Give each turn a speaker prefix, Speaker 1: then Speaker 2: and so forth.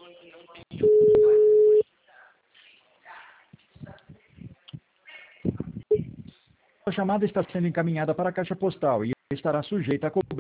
Speaker 1: A chamada está sendo encaminhada para a caixa postal e estará sujeita a cobrança.